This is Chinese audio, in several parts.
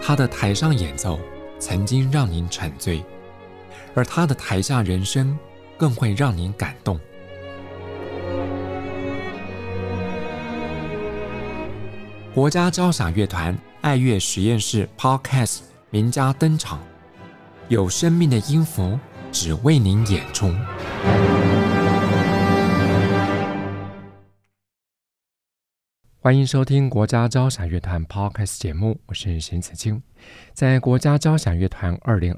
他的台上演奏曾经让您沉醉，而他的台下人生更会让您感动。国家交响乐团爱乐实验室 Podcast 名家登场，有生命的音符只为您演出。欢迎收听国家交响乐团 Podcast 节目，我是邢子清。在国家交响乐团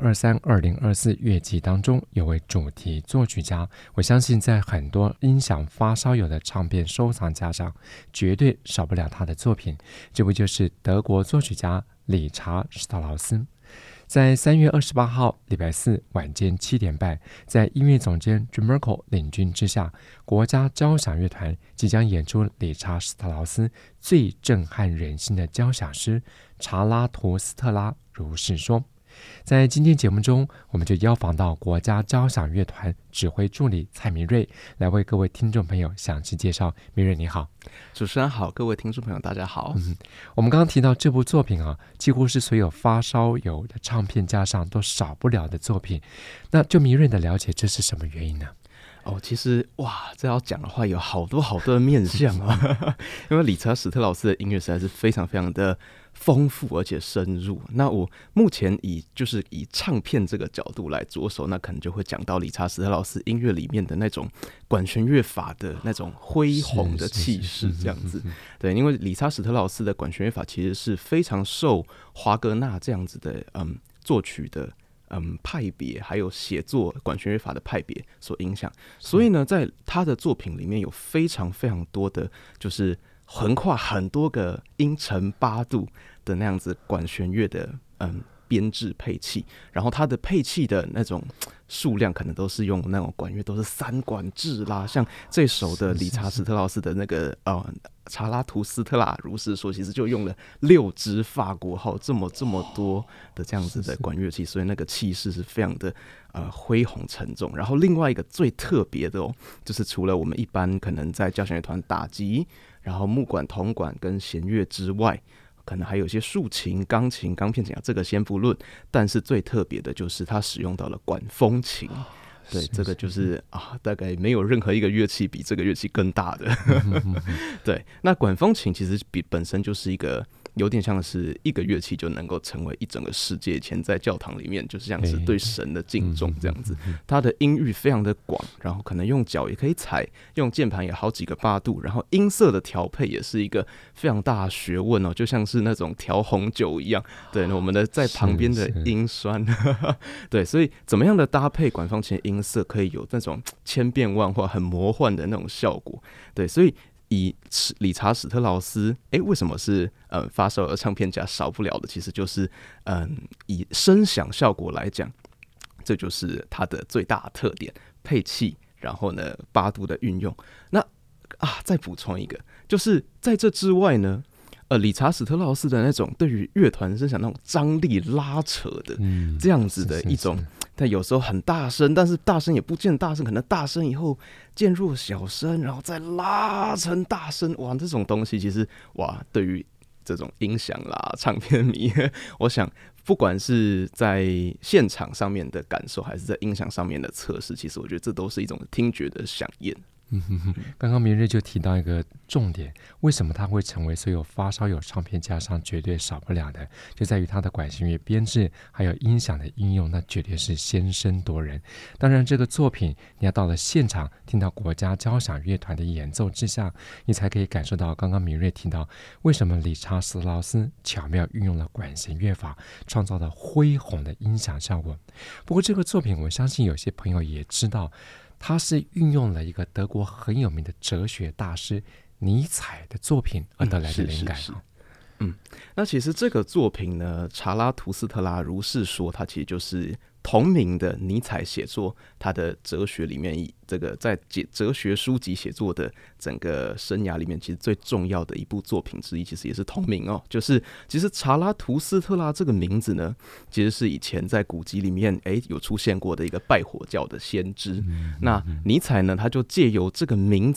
2023-2024乐季当中，有位主题作曲家，我相信在很多音响发烧友的唱片收藏家上绝对少不了他的作品，这不就是德国作曲家理查·施特劳斯。在3月28号礼拜四晚间7点半，在音乐总监 Jim Merkel 领军之下，国家交响乐团即将演出理查·施特劳斯最震撼人心的交响诗《查拉图斯特拉如是说》。在今天节目中，我们就邀访到国家交响乐团指挥助理蔡明瑞，来为各位听众朋友详细介绍。明瑞你好。 主持人好，各位听众朋友大家好。 我们刚刚提到这部作品几乎是所有发烧友的唱片架上都少不了的作品。那就明瑞的了解，这是什么原因呢？ 其实这要讲的话有好多的面向啊，因为理查·史特劳斯的音乐实在是非常非常的丰富而且深入。那我目前以唱片这个角度来着手，那可能就会讲到理查·史特劳斯音乐里面的那种管弦乐法的那种恢宏的气势，这样子。对，因为理查·史特劳斯的管弦乐法其实是非常受华格纳这样子的作曲的派别，还有写作管弦乐法的派别所影响，所以呢，在他的作品里面有非常非常多的，就是横跨很多个音程8度的那样子管弦乐的编制配器，然后它的配器的那种数量可能都是用那种管乐都是3管制啦，像这首的理查·史特劳斯的那个查拉图斯特拉如是说，其实就用了6支法国号这么多的这样子的管乐器，所以那个气势是非常的恢宏沉重。然后另外一个最特别的就是除了我们一般可能在交响乐团打击，然后木管、铜管跟弦乐之外，可能还有一些竖琴、钢琴、钢片琴，这个先不论，但是最特别的就是它使用到了管风琴。对，这个就是大概没有任何一个乐器比这个乐器更大的。对，那管风琴其实本身就是一个有点像是一个乐器就能够成为一整个世界。以前在教堂里面就是像是对神的敬重这样子，它的音域非常的广，然后可能用脚也可以踩，用键盘也好几个8度，然后音色的调配也是一个非常大的学问就像是那种调红酒一样。对，我们的在旁边的音酸对，所以怎么样的搭配管风琴的音色可以有那种千变万化很魔幻的那种效果。对，所以以理查·史特劳斯为什么是发烧友唱片家少不了的，其实就是以声响效果来讲，这就是它的最大的特点，配器，然后呢8度的运用。那再补充一个，就是在这之外呢，理查·史特劳斯的那种对于乐团声响那种张力拉扯的这样子的一种，但有时候很大声，但是大声也不见大声，可能大声以后渐弱小声，然后再拉成大声，这种东西其实对于这种音响啦、唱片迷，我想不管是在现场上面的感受，还是在音响上面的测试，其实我觉得这都是一种听觉的响应。 刚刚明瑞就提到一个重点，为什么它会成为所有发烧友唱片架上绝对少不了的，就在于它的管弦乐编制还有音响的应用，那绝对是先声夺人。当然这个作品你要到了现场听到国家交响乐团的演奏之下，你才可以感受到刚刚明瑞提到为什么理查·史特劳斯巧妙运用了管弦乐法，创造了恢宏的音响效果。不过这个作品我相信有些朋友也知道，他是运用了一个德国很有名的哲学大师尼采的作品而得来的灵感。 那其实这个作品呢，查拉图斯特拉如是说，它其实就是同名的尼采写作他的哲学里面，这个在哲学书籍写作的整个生涯里面，其实最重要的一部作品之一，其实也是同名就是其实查拉图斯特拉这个名字呢，其实是以前在古籍里面有出现过的一个拜火教的先知。那尼采呢，他就借由这个名字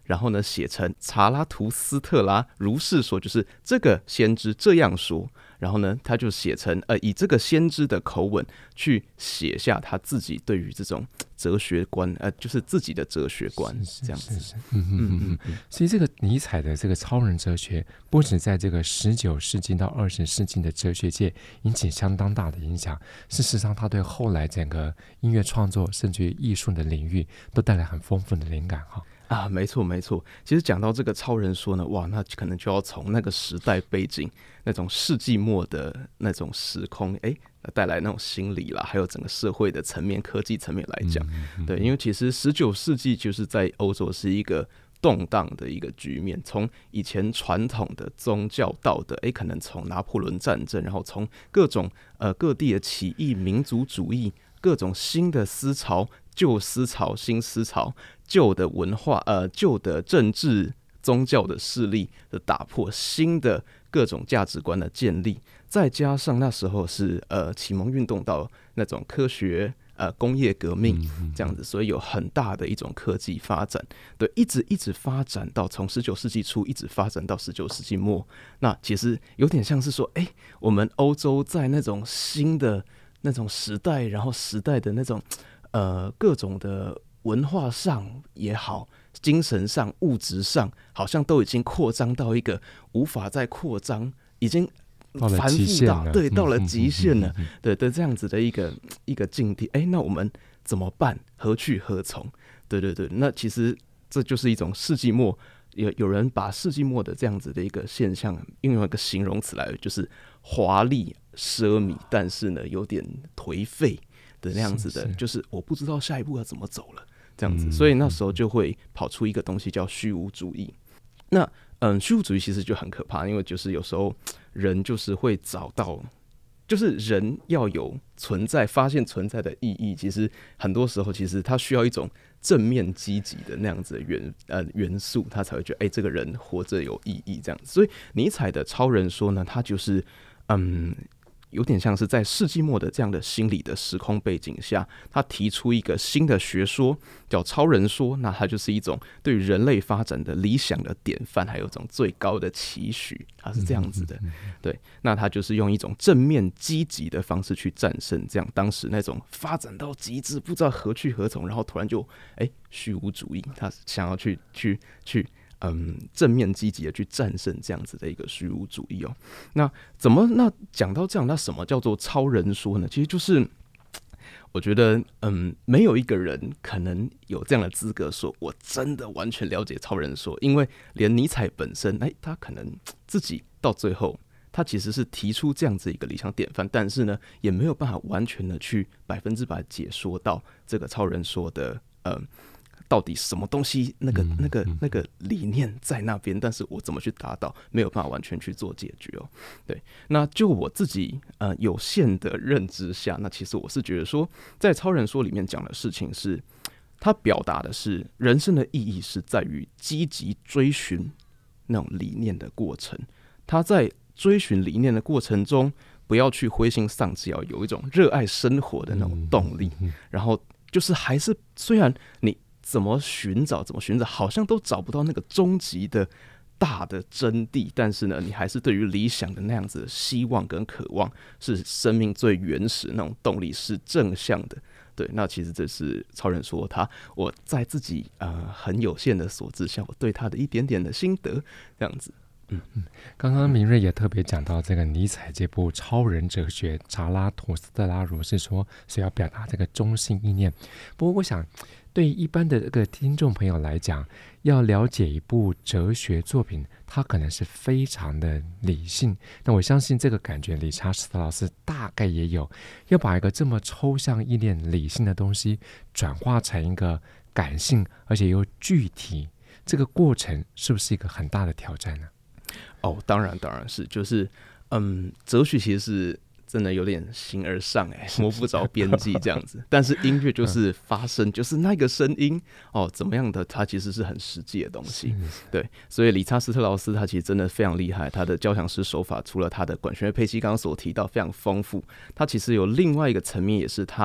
然后呢写成查拉图斯特拉如是说，就是这个先知这样说，然后呢他就写成以这个先知的口吻去写下他自己对于这种哲学观，就是自己的哲学观，这样子。 所以这个尼采的这个超人哲学，不止在这个19世纪到20世纪的哲学界引起相当大的影响，事实上他对后来整个音乐创作甚至于艺术的领域都带来很丰富的灵感哈。 没错没错。其实讲到这个超人说呢，哇，那可能就要从那个时代背景，那种世纪末的那种时空，带来那种心理啦，还有整个社会的层面、科技层面来讲，对，因为其实19世纪就是在欧洲是一个动荡的一个局面，从以前传统的宗教道德，可能从拿破仑战争，然后从各种各地的起义、民族主义，各种新的思潮、旧思潮、新思潮、旧的文化、旧的政治、宗教的势力的打破，新的各种价值观的建立，再加上那时候是启蒙运动到那种科学工业革命这样子，所以有很大的一种科技发展，对，一直发展到从19世纪初一直发展到19世纪末。那其实有点像是说，我们欧洲在那种新的那种时代，然后时代的那种各种的文化上也好，精神上、物质上，好像都已经扩张到一个无法再扩张，已经到了极限了， 对，到了极限了，对这样子的一个境地，那我们怎么办？何去何从？对，那其实这就是一种世纪末，有人把世纪末的这样子的一个现象，用一个形容词来，就是华丽奢靡，但是呢有点颓废的那样子的，就是我不知道下一步要怎么走了，这样子，所以那时候就会跑出一个东西叫虚无主义。那虚无主义其实就很可怕，因为就是有时候人就是会找到，就是人要有存在，发现存在的意义，其实很多时候其实他需要一种正面积极的那样子的元素，他才会觉得这个人活着有意义这样子。所以尼采的超人说呢，他就是有点像是在世纪末的这样的心理的时空背景下，他提出一个新的学说叫超人说，那它就是一种对于人类发展的理想的典范，还有一种最高的期许，它是这样子的。对，那他就是用一种正面积极的方式去战胜这样当时那种发展到极致不知道何去何从，然后突然就虚无主义，他想要去正面积极的去战胜这样子的一个虚无主义哦。那讲到这样，那什么叫做超人说呢？其实就是我觉得没有一个人可能有这样的资格说我真的完全了解超人说，因为连尼采本身他可能自己到最后他其实是提出这样子一个理想典范，但是呢也没有办法完全的去100%解说到这个超人说的到底什么东西那个理念在那边，但是我怎么去达到，没有办法完全去做解决哦。对，那就我自己有限的认知下，那其实我是觉得说，在超人说里面讲的事情是，他表达的是人生的意义是在于积极追寻那种理念的过程。他在追寻理念的过程中，不要去灰心丧志，要有一种热爱生活的那种动力。然后就是还是虽然你怎么寻找，好像都找不到那个终极的大的真谛，但是呢，你还是对于理想的那样子的希望跟渴望，是生命最原始的那种动力，是正向的。对，那其实这是超人说我在自己很有限的所知下，我对他的一点点的心得，这样子。 刚刚明瑞也特别讲到这个尼采这部超人哲学查拉图斯特拉如是说，所以要表达这个中性意念。不过我想对一般的这个听众朋友来讲，要了解一部哲学作品，它可能是非常的理性，那我相信这个感觉理查史特老师大概也有，要把一个这么抽象意念理性的东西转化成一个感性而且又具体，这个过程是不是一个很大的挑战呢？ 当然是，就是哲学其实是真的有点形而上摸不着边际这样子，但是音乐就是发声，就是那个声音怎么样的，它其实是很实际的东西。对，所以理查斯特劳斯他其实真的非常厉害，他的交响诗手法除了他的管弦乐配器刚刚所提到非常丰富，他其实有另外一个层面，也是他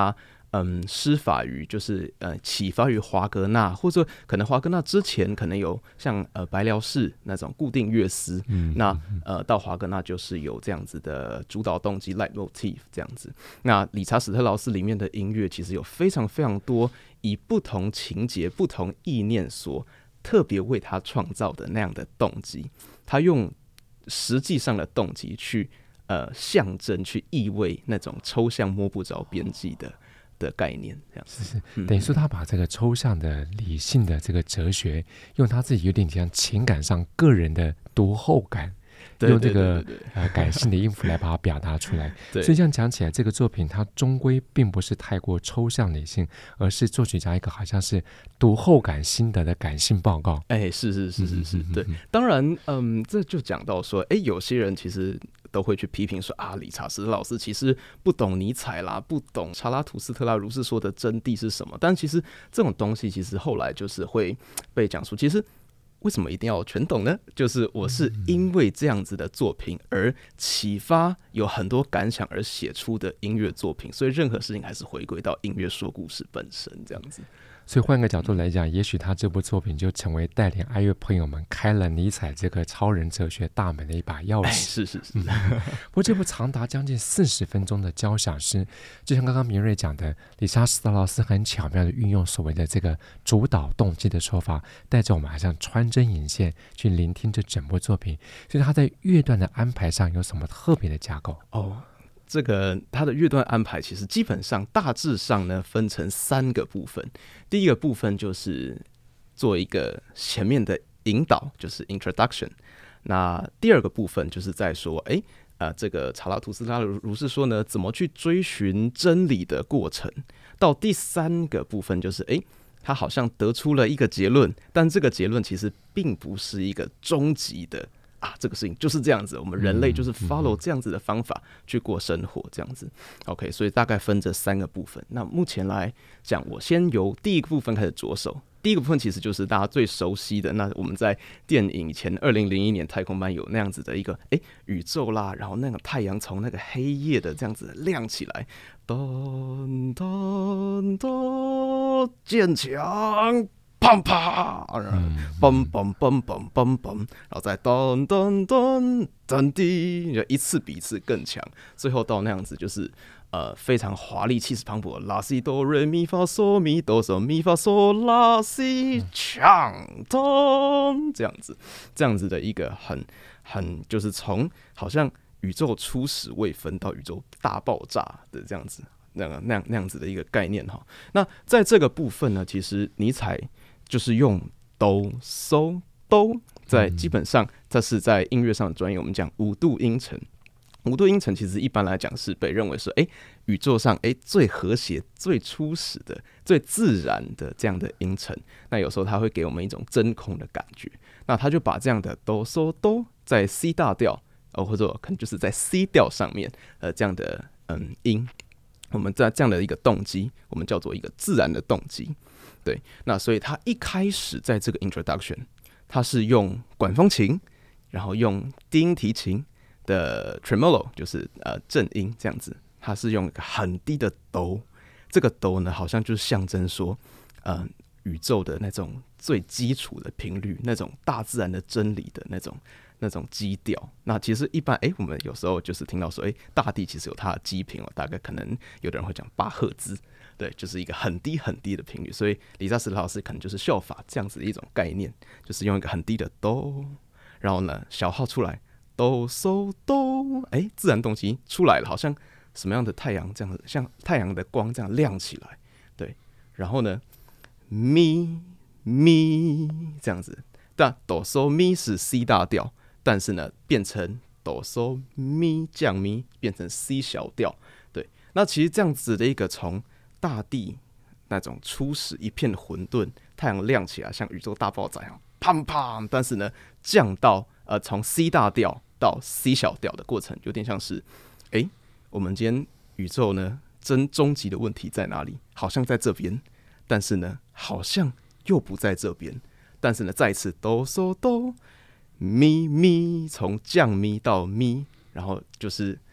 施法于就是启发于华格纳，或者可能华格纳之前可能有像白辽士那种固定乐思，那到华格纳就是有这样子的主导动机 leitmotif 这样子。那理查史特劳斯里面的音乐其实有非常非常多以不同情节、不同意念所特别为他创造的那样的动机，他用实际上的动机去象征、去意味那种抽象摸不着边际的概念，这样是等于说他把这个抽象的理性的这个哲学，用他自己有点像情感上个人的读后感，用这个感性的音符来把它表达出来。所以这样讲起来，这个作品它终归并不是太过抽象理性，而是作曲家一个好像是读后感心得的感性报告。 是，对。当然，这就讲到说，有些人其实都会去批评说啊，理查史特劳斯其实不懂尼采啦，不懂查拉图斯特拉如是说的真谛是什么。但其实这种东西其实后来就是会被讲述，其实为什么一定要全懂呢？就是我是因为这样子的作品而启发，有很多感想而写出的音乐作品，所以任何事情还是回归到音乐说故事本身这样子。 所以换个角度来讲，也许他这部作品就成为带领爱乐朋友们开了尼采这个超人哲学大门的一把钥匙。 是。 不过这部长达将近40分钟的交响诗，就像刚刚明瑞讲的，理查史特劳斯很巧妙的运用所谓的这个主导动机的说法，带着我们好像穿针引线去聆听这整部作品。所以他在乐段的安排上有什么特别的架构？ 这个它的乐段安排其实基本上大致上呢分成3个部分。第一个部分就是做一个前面的引导，就是 introduction。那第二个部分就是在说，这个查拉图斯特拉如是说呢，怎么去追寻真理的过程。到第3个部分就是，他好像得出了一个结论，但这个结论其实并不是一个终极的。这个事情就是这样子，我们人类就是 follow 这样子的方法去过生活，这样子。OK， 所以大概分这3个部分。那目前来讲，我先由第一个部分开始着手。第一个部分其实就是大家最熟悉的，那我们在电影以前2001年太空班有那样子的一个宇宙啦，然后那个太阳从那个黑夜的这样子亮起来，咚咚咚，坚强。砰砰，嘣嘣嘣嘣嘣嘣，然后再咚咚咚咚滴，就一次比一次更强，最后到那样子就是非常华丽、气势磅礴的拉西哆瑞咪发嗦咪哆嗦咪发嗦拉西强咚这样子的一个很就是从好像宇宙初始未分到宇宙大爆炸的这样子那样子的一个概念哈。那在这个部分呢，其实尼采就是用哆嗦哆，在基本上这是在音乐上的专业，我们讲5度音程。5度音程其实一般来讲是被认为是宇宙上最和谐、最初始的、最自然的这样的音程。那有时候它会给我们一种真空的感觉。那他就把这样的哆嗦哆在 C 大调或者可能就是在 C 调上面这样的音，我们在这样的一个动机，我们叫做一个自然的动机。对，那所以他一开始在这个 introduction， 他是用管风琴，然后用低音提琴的 tremolo， 就是正音这样子，他是用一个很低的哆，这个哆呢好像就是象征说，宇宙的那种最基础的频率，那种大自然的真理的那种基调。那其实一般我们有时候就是听到说大地其实有它的基频大概可能有的人会讲8赫兹，对，就是一个很低很低的频率。所以理查史特劳斯可能就是效法这样子的一种概念，就是用一个很低的哆，然后呢小号出来哆嗦哆，自然动机出来了，好像什么样的太阳这样子，像太阳的光这样亮起来，对，然后呢咪咪这样子，但哆嗦咪是 C 大调，但是呢变成哆嗦咪降咪变成 C 小调，对，那其实这样子的一个从大地那种初始一片混沌，太阳亮起来像宇宙大爆炸一样砰砰，但是呢降到从 C 大调到 C 小调的过程，有点像是我们今天宇宙呢终极的问题在哪里？好像在这边，但是呢好像又不在这边，但是呢再一次哆嗦哆咪咪，从降咪到咪，然后就是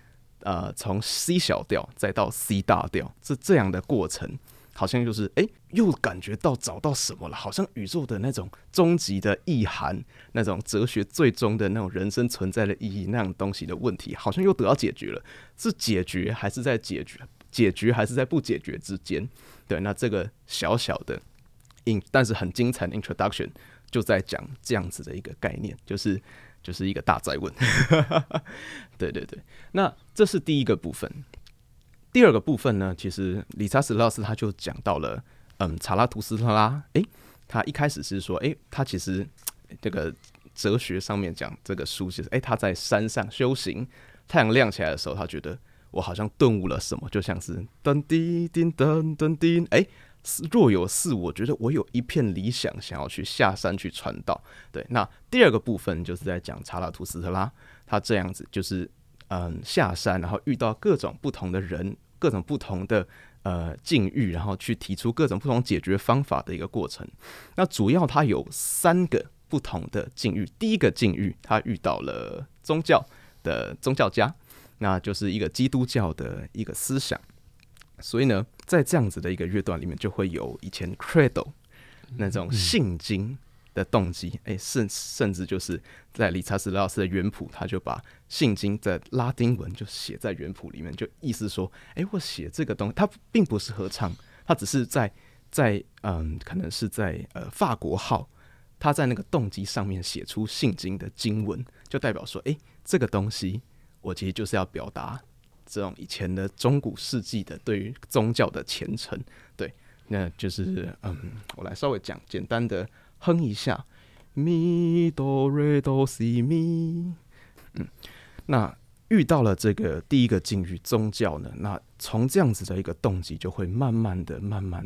从 C 小调再到 C 大调，这样的过程，好像就是又感觉到找到什么了，好像宇宙的那种终极的意涵，那种哲学最终的那种人生存在的意义那样东西的问题，好像又得到解决了。是解决还是在解决？解决还是在不解决之间？对，那这个小小的但是很精彩的 introduction 就在讲这样子的一个概念，就是一个大哉问。对对对，那这是第一个部分。第二个部分呢，其实理查·史特劳斯他就讲到了，查拉图斯特拉，他一开始是说，他其实这个哲学上面讲这个书，就是他在山上修行，太阳亮起来的时候，他觉得我好像顿悟了什么，就像是噔滴叮噔噔叮，若有似我觉得我有一片理想，想要去下山去传道。对，那第二个部分就是在讲查拉图斯特拉，他这样子就是下山，然后遇到各种不同的人，各种不同的境遇，然后去提出各种不同解决方法的一个过程。那主要他有3个不同的境遇。第一个境遇，他遇到了宗教家，那就是一个基督教的一个思想。所以呢，在这样子的一个乐段里面，就会有以前 Credo 那种信经的动机，甚至就是在理查·史特劳斯的原谱，他就把信经的拉丁文就写在原谱里面，就意思说，我写这个东西，它并不是合唱，它只是在可能是在法国号，他在那个动机上面写出信经的经文，就代表说，这个东西我其实就是要表达这种以前的中古世纪的对于宗教的虔诚。对，那就是我来稍微简单的哼一下咪哆瑞哆西咪。那遇到了这个第一个境遇宗教呢，那从这样子的一个动机就会慢慢的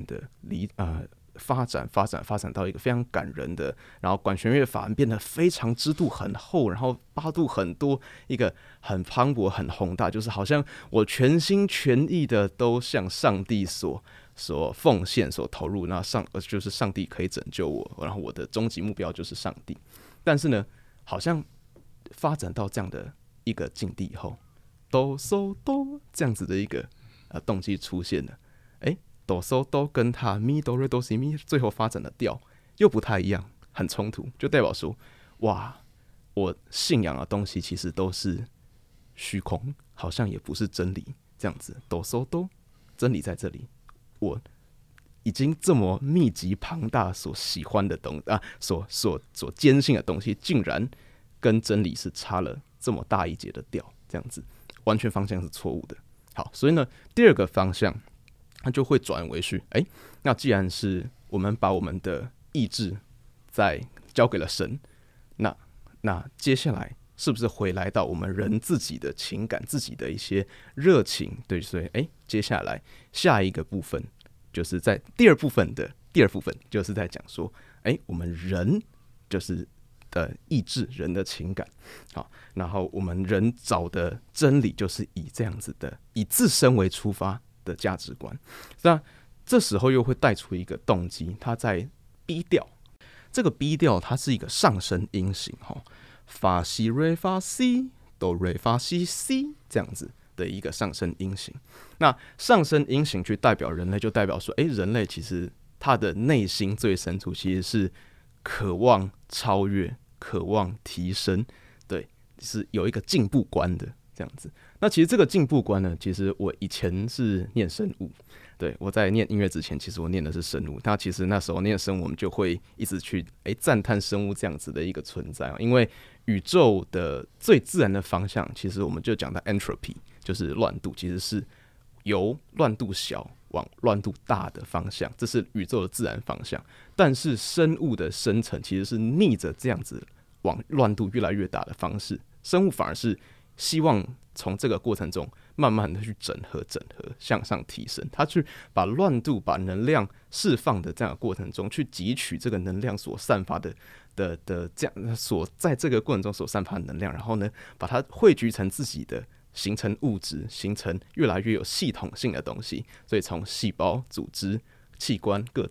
发展到一个非常感人的，然后管弦乐法变得非常支度很厚，然后八度很多，一个很磅礴很宏大，就是好像我全心全意的都向上帝所奉献所投入，那就是上帝可以拯救我，然后我的终极目标就是上帝。但是呢，好像发展到这样的一个境地以后，哆嗦哆这样子的一个动机出现了，哆嗦哆跟他咪哆瑞哆西咪最后发展的调又不太一样，很冲突，就代表说，哇，我信仰的东西其实都是虚空，好像也不是真理，这样子。哆嗦哆，真理在这里，我已经这么密集庞大所喜欢的所坚信的东西，竟然跟真理是差了这么大一截的调，这样子完全方向是错误的。好，所以呢，第二个方向它就会转为是，那既然是我们把我们的意志再交给了神，那接下来是不是回来到我们人自己的情感、自己的一些热情？对，所以接下来下一个部分就是在第二部分，就是在讲说，我们人就是的意志、人的情感，好，然后我们人找的真理就是以这样子的，以自身为出发的价值观。那这时候又会带出一个动机，它在 B 调，这个 B 调它是一个上升音型，发西瑞发西哆瑞发西西这样子的一个上升音型。那上升音型去代表人类，就代表说，人类其实他的内心最深处其实是渴望超越、渴望提升，对，是有一个进步观的这样子。那其实这个进步观呢，其实我以前是念生物，对，我在念音乐之前，其实我念的是生物。那其实那时候念生物，我们就会一直去赞叹生物这样子的一个存在，因为宇宙的最自然的方向，其实我们就讲到 entropy， 就是乱度，其实是由乱度小往乱度大的方向，这是宇宙的自然方向。但是生物的生成其实是逆着这样子往乱度越来越大的方式，生物反而是希望从这个过程中慢慢的去整合，向上提升。他去把乱度、把能量释放的这样的过程中，去汲取这个能量所散发的这样在这个过程中所散发的能量，然后呢，把它汇聚成自己的，形成物质，形成越来越有系统性的东西。所以从细胞、组织、器官、个体，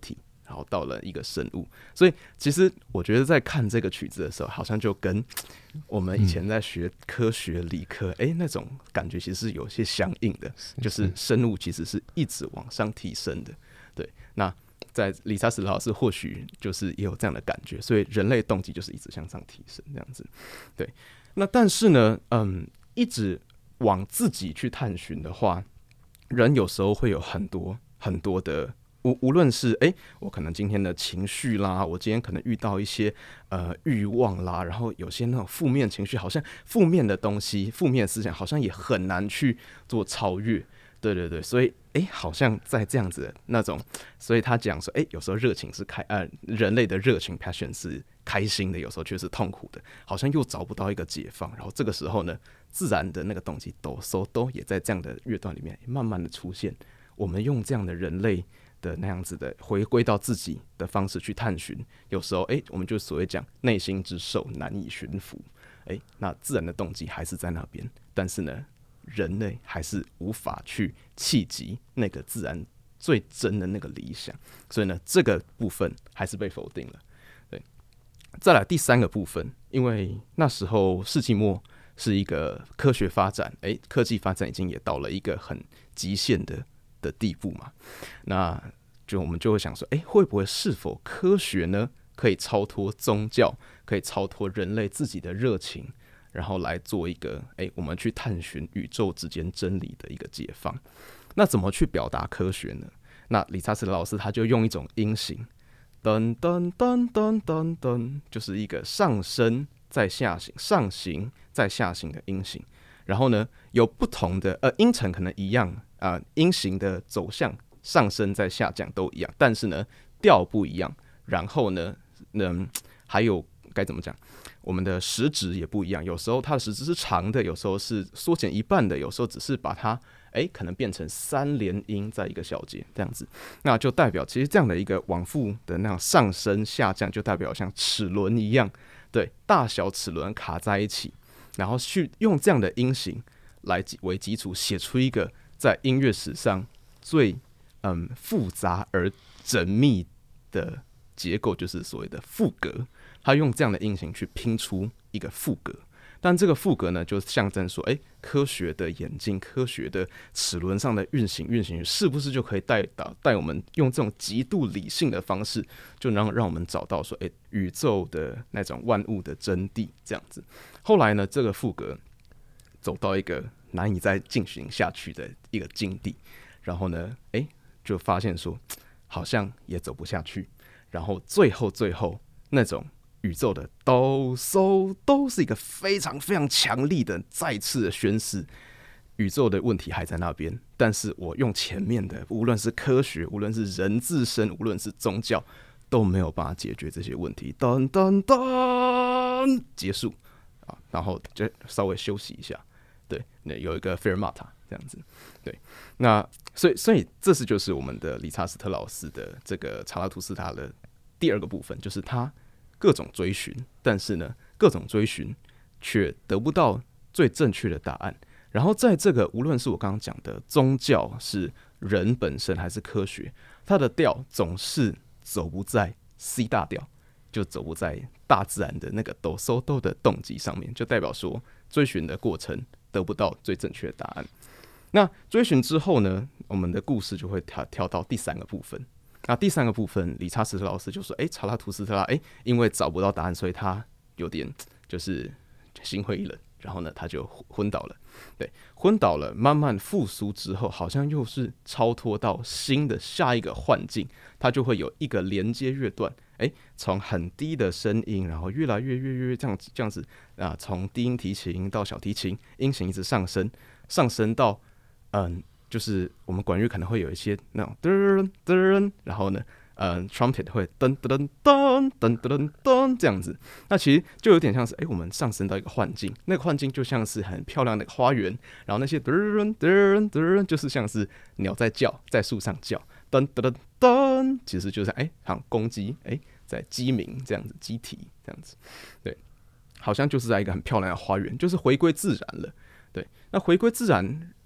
然后到了一个生物。所以其实我觉得在看这个曲子的时候，好像就跟我们以前在学科学理科，那种感觉其实是有些相应的，就是生物其实是一直往上提升的。对，那在理查史特劳斯或许就是也有这样的感觉，所以人类动机就是一直向上提升这样子。对，那但是呢，一直往自己去探寻的话，人有时候会有很多很多的。无论是我可能今天的情绪啦，我今天可能遇到一些欲望啦，然后有些那种负面情绪，好像负面的东西、负面的思想，好像也很难去做超越。对对对，所以好像在这样子的那种，所以他讲说，有时候热情是人类的热情 passion 是开心的，有时候却是痛苦的，好像又找不到一个解放。然后这个时候呢，自然的那个动机都也在这样的乐段里面慢慢的出现。我们用这样的人类的那样子的回归到自己的方式去探寻，有时候我们就所谓讲内心之兽难以驯服，那自然的动机还是在那边，但是呢，人类还是无法去企及那个自然最真的那个理想，所以呢，这个部分还是被否定了。对，再来第三个部分，因为那时候世纪末是一个科学发展，科技发展已经也到了一个很极限的地步嘛，那我们就会想说，会不会是否科学呢可以超脱宗教，可以超脱人类自己的热情，然后来做一个我们去探寻宇宙之间真理的一个解放？那怎么去表达科学呢？那理查斯特劳斯他就用一种音型，噔噔噔噔噔噔，就是一个上升再下行、上行再下行的音型。然后呢，有不同的音程可能一样。音型的走向上升再下降都一样，但是呢调不一样，然后呢，还有该怎么讲，我们的时值也不一样，有时候它的时值是长的，有时候是缩减一半的，有时候只是把它可能变成3连音在一个小节这样子，那就代表其实这样的一个往复的那样上升下降，就代表像齿轮一样，对，大小齿轮卡在一起，然后去用这样的音型来为基础写出一个在音乐史上最复杂而缜密的结构，就是所谓的赋格。他用这样的音型去拼出一个赋格，但这个赋格呢，就象征说，科学的演进，科学的齿轮上的运行，是不是就可以带我们用这种极度理性的方式，就让我们找到说，宇宙的那种万物的真谛这样子。后来呢，这个赋格走到一个难以再进行下去的一个境地，然后呢，就发现说好像也走不下去，然后最后那种宇宙的都是一个非常非常强力的再次的宣示，宇宙的问题还在那边，但是我用前面的，无论是科学，无论是人自身，无论是宗教，都没有办法解决这些问题。噔噔噔，结束啊，然后就稍微休息一下。对，那有一个费尔马塔这样子，对，那所以这是就是我们的理查斯特劳斯的这个查拉图斯塔的第二个部分，就是他各种追寻，但是呢，各种追寻却得不到最正确的答案。然后在这个无论是我刚刚讲的宗教是人本身还是科学，它的调总是走不在 C 大调，就走不在大自然的那个哆嗦哆的动机上面，就代表说追寻的过程得不到最正确的答案。那追寻之后呢，我们的故事就会跳到第三个部分。那第三个部分，理查斯特劳斯就说：“查拉图斯特拉，因为找不到答案，所以他有点就是心灰意冷，然后呢，他就昏倒了。对，昏倒了，慢慢复苏之后，好像又是超脱到新的下一个幻境，他就会有一个连接乐段，从很低的声音，然后越来越这样子啊，从低音提琴到小提琴，音型一直上升到就是我们管乐可能会有一些那种噔噔，然后呢trumpet 会噔噔噔噔噔噔这样子，那其实就有点像是我们上升到一个幻境，那个幻境就像是很漂亮的花园，然后那些噔噔噔就是像是鸟在叫，在树上叫，噔噔噔，其实就是像公鸡在鸡鸣这样子，鸡啼这样子，对，好像就是在一个很漂亮的花园，就是回归自然了。对，那回归自然，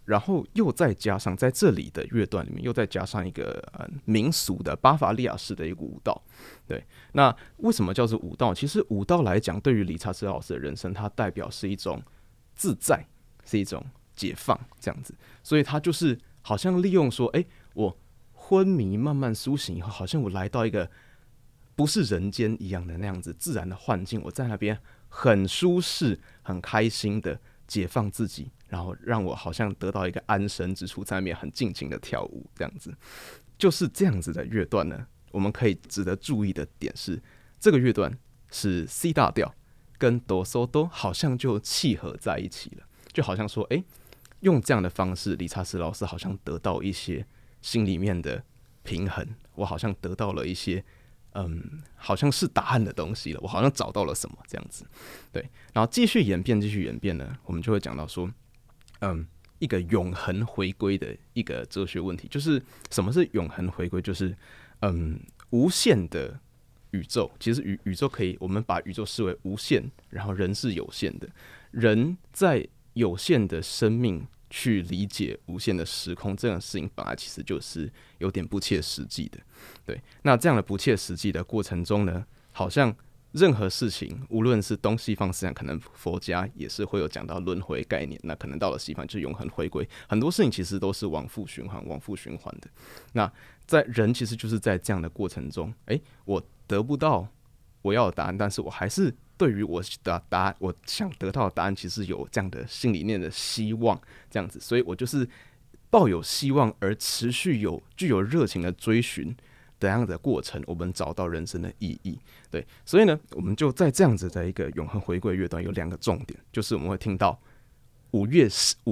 然后又再加上在这里的乐段里面又再加上一个民俗的巴伐利亚式的一个舞蹈。对，那为什么叫做舞蹈？其实舞蹈来讲，对于理查斯老师的人生，它代表是一种自在，是一种解放这样子。所以他就是好像利用说，我昏迷慢慢苏醒以后，好像我来到一个不是人间一样的那样子自然的幻境，我在那边很舒适、很开心的解放自己，然后让我好像得到一个安身之处，在那边很尽情的跳舞，这样子。就是这样子的乐段呢，我们可以值得注意的点是，这个乐段是 C 大调跟哆嗦哆好像就契合在一起了，就好像说，用这样的方式，理查斯劳斯好像得到一些心里面的平衡，我好像得到了一些好像是答案的东西了，我好像找到了什么这样子。对，然后继续演变呢，我们就会讲到说，一个永恒回归的一个哲学问题，就是什么是永恒回归？就是无限的宇宙，其实宇宙可以，我们把宇宙视为无限，然后人是有限的，人在有限的生命去理解无限的时空，这样的事情本来其实就是有点不切实际的。对，那这样的不切实际的过程中呢，好像任何事情，无论是东西方思想，可能佛家也是会有讲到轮回概念，那可能到了西方就是永恒回归，很多事情其实都是往复循环的。那在人其实就是在这样的过程中，我得不到我要的答案，但是我还是对于我的答案，我想得到的答案，其实有这样的心里面的希望，这样子，所以我就是抱有希望而持续具有热情的追寻这样的过程，我们找到人生的意义。对，所以呢，我们就在这样子的一个永恒回归乐段有2个重点，就是我们会听到午夜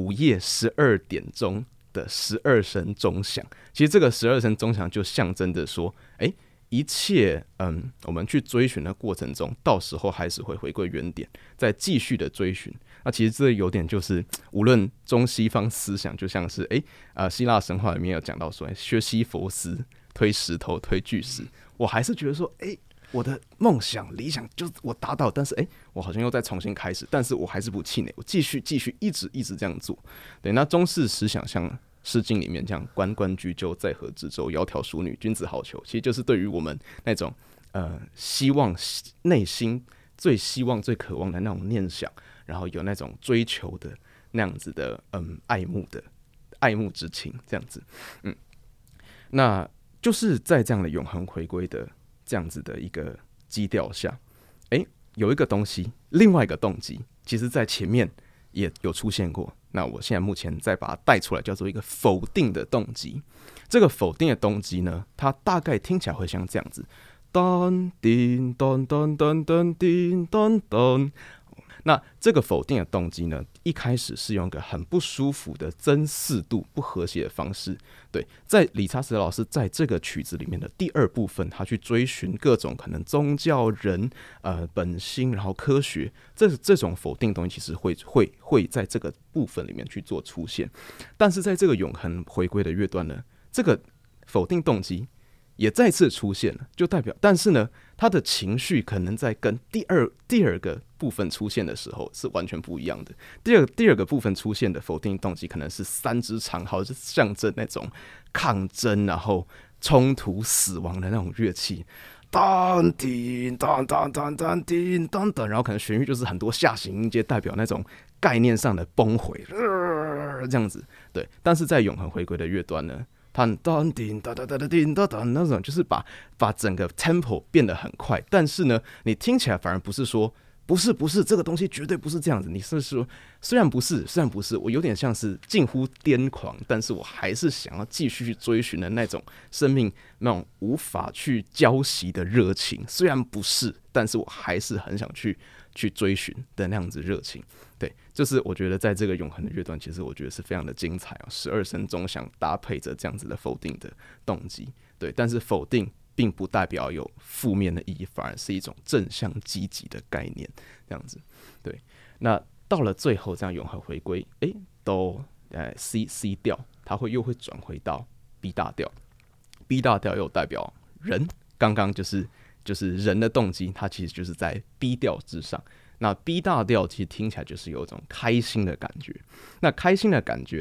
12点钟的12声钟响。其实这个12声钟响就象征着说，一切我们去追寻的过程中，到时候还是会回归原点，再继续的追寻。那其实这有点就是，无论中西方思想，就像是希腊神话里面有讲到说，薛西弗斯推石头推巨石，我还是觉得说，我的梦想理想就是我达到，但是我好像又再重新开始，但是我还是不气馁，我继续一直这样做。对，那中式思想像《诗经》里面这样“关关雎鸠，在河之洲，窈窕淑女，君子好逑”，其实就是对于我们那种希望内心最希望最渴望的那种念想，然后有那种追求的那样子的爱慕之情，这样子。那就是在这样的永恒回归的这样子的一个基调下，有一个东西，另外一个动机，其实在前面也有出现过。那我现在目前再把它带出来，叫做一个否定的动机。这个否定的动机呢，它大概听起来会像这样子：噔叮噔噔噔噔叮噔噔。那这个否定的动机呢，一开始是用一个很不舒服的增4度不和谐的方式。对，在理查斯老师在这个曲子里面的第2部分，他去追寻各种可能宗教、人、本心，然后科学，这种否定东西其实会在这个部分里面去做出现。但是在这个永恒回归的乐段呢，这个否定动机也再次出现了，就代表，但是呢，他的情绪可能在跟第二个部分出现的时候是完全不一样的。第二个部分出现的否定动机可能是3支长号，就象征那种抗争，然后冲突、死亡的那种乐器，当叮当当当当叮当当，然后可能旋律就是很多下行音阶，代表那种概念上的崩毁，这样子。对，但是在永恒回归的乐段呢，当当叮当当当叮当当那种，就是把整个 tempo 变得很快，但是呢，你听起来反而不是说不是这个东西绝对不是这样子，你是说虽然不是，我有点像是近乎癫狂，但是我还是想要继续去追寻的那种生命那种无法去浇熄的热情，虽然不是，但是我还是很想去追寻的那样子热情。对，就是我觉得在这个永恒的乐段，其实我觉得是非常的精彩哦。12声钟响搭配着这样子的否定的动机，对，但是否定并不代表有负面的意义，反而是一种正向积极的概念，这样子。对，那到了最后这样永恒回归，都C 调，它又会转回到 B 大调，B 大调又代表人，刚刚就是人的动机，它其实就是在 B 调之上。那 B 大调其实听起来就是有一种开心的感觉。那开心的感觉呢，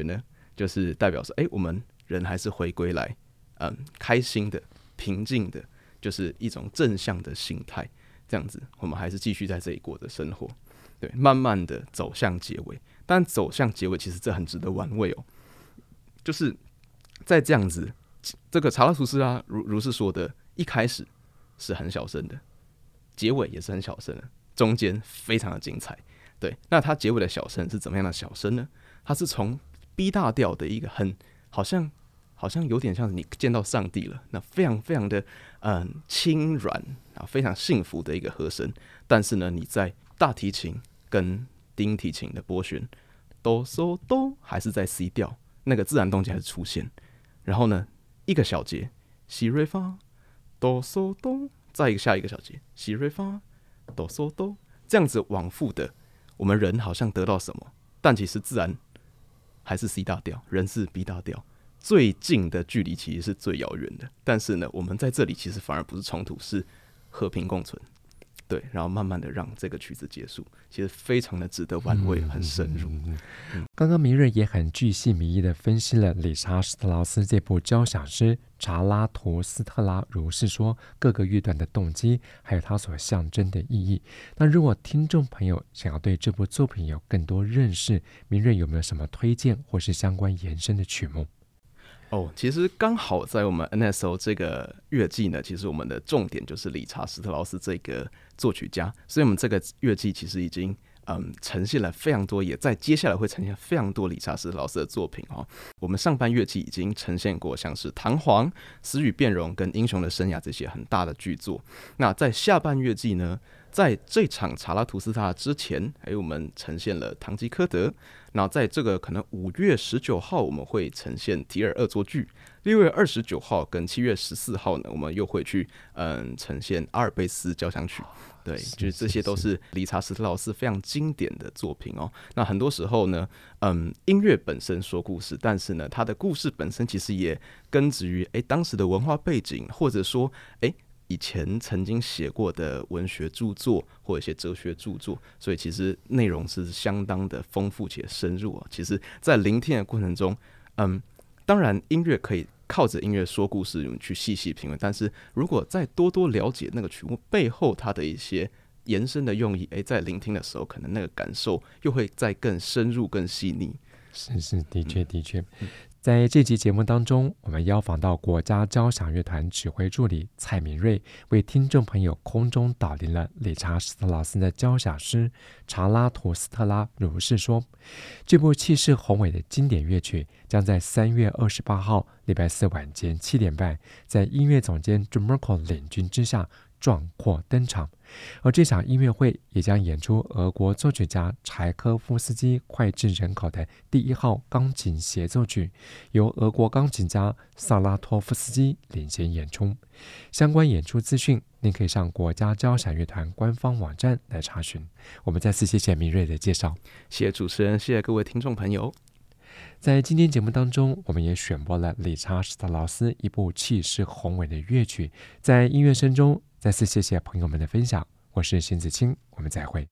就是代表说，我们人还是回归来，开心的、平静的，就是一种正向的心态，这样子，我们还是继续在这里过的生活。对，慢慢的走向结尾，但走向结尾其实这很值得玩味哦。就是在这样子，这个查拉图斯拉如是说的，一开始是很小声的，结尾也是很小声的，中间非常的精彩。对，那它结尾的小声是怎么样的小声呢？它是从 B 大调的一个好像有点像是你见到上帝了，那非常非常的轻软啊，非常幸福的一个和声。但是呢，你在大提琴跟低音提琴的拨弦哆嗦哆还是在 C 调，那个自然动机还是出现。然后呢，一个小节西瑞发哆嗦哆，再下一个小节西瑞发哆嗦哆，这样子往复的，我们人好像得到什么，但其实自然还是 C 大调，人是 B 大调，最近的距离其实是最遥远的。但是呢，我们在这里其实反而不是冲突，是和平共存。对，然后慢慢的让这个曲子结束，其实非常的值得玩味，很深入。 刚刚明瑞也很巨细靡遗的分析了理查施特劳斯这部交响诗《查拉图斯特拉如是说》各个乐段的动机，还有它所象征的意义。那如果听众朋友想要对这部作品有更多认识，明瑞有没有什么推荐或是相关延伸的曲目？ 其实刚好在我们 NSO 这个乐季呢，其实我们的重点就是理查施特劳斯这个作曲家，所以我们这个乐季其实已经呈现了非常多，也在接下来会呈现非常多理查施特劳斯的作品哦。我们上半乐季已经呈现过像是《唐璜》、《死与变容》跟《英雄的生涯》这些很大的剧作。那在下半乐季呢，在这场查拉图斯特拉之前，我们呈现了《堂吉诃德》。那在这个可能5月19号，我们会呈现提尔恶作剧；6月29号跟7月14号呢，我们又会去呈现阿尔卑斯交响曲。对，就是这些都是理查施特劳斯非常经典的作品哦。那很多时候呢，音乐本身说故事，但是呢，它的故事本身其实也根植于当时的文化背景，或者说以前曾经写过的文学著作或一些哲学著作，所以其实内容是相当的丰富且深入哦。其实，在聆听的过程中，当然音乐可以靠着音乐说故事去细细品味，但是如果再多多了解那个曲目背后它的一些延伸的用意，在聆听的时候，可能那个感受又会再更深入、更细腻。 是，的确的确。在这集节目当中，我们邀访到国家交响乐团指挥助理蔡明瑞，为听众朋友空中导聆了理查施特劳斯的交响诗《查拉图斯特拉如是说》。这部气势宏伟的经典乐曲将在3月28号礼拜四晚间7点半，在音乐总监 John Merkel 领军之下壮阔登场。而这场音乐会也将演出俄国作曲家柴科夫斯基脍炙人口的第1号钢琴协奏曲，由俄国钢琴家萨拉托夫斯基领衔演出。相关演出资讯您可以上国家交响乐团官方网站来查询。我们再次谢谢明瑞的介绍。 谢谢主持人，谢谢各位听众朋友。 在今天节目当中，我们也选播了理查施特劳斯一部气势宏伟的乐曲。在音乐声中再次谢谢朋友们的分享，我是邢子清，我们再会。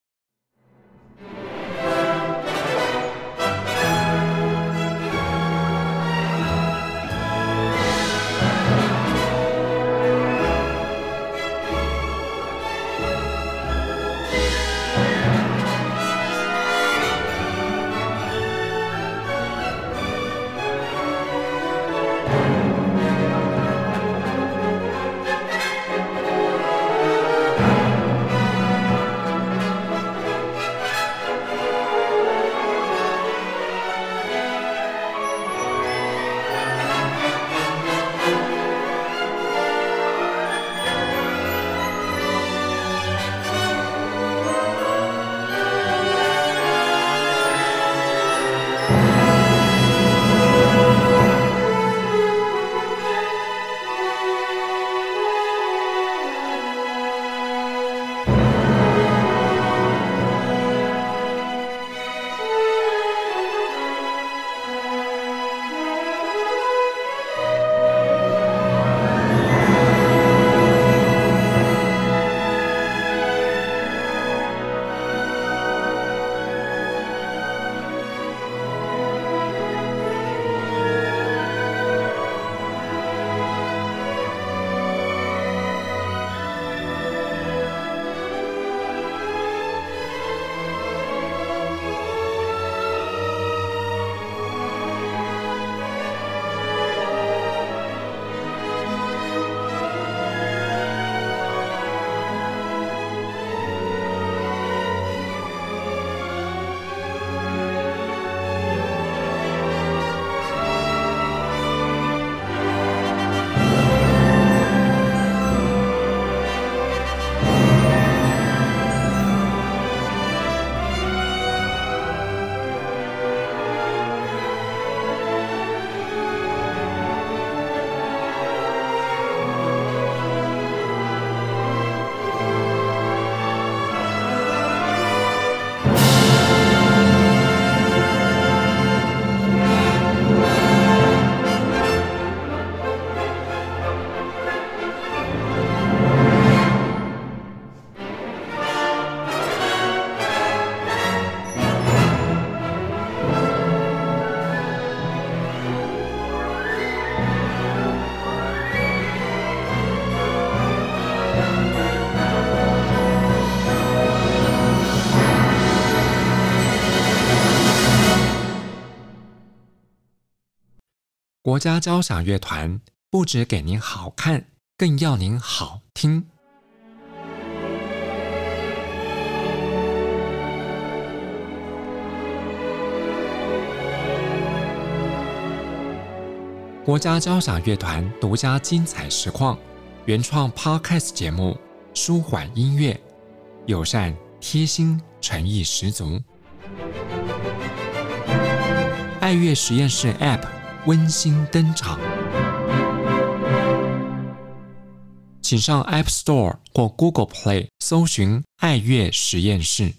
国家交响乐团不只给您好看，更要您好听。国家交响乐团独家精彩实况，原创 Podcast 节目，舒缓音乐，友善贴心，诚意十足。爱乐实验室 App 温馨登场，请上 App Store 或 Google Play 搜寻爱乐实验室。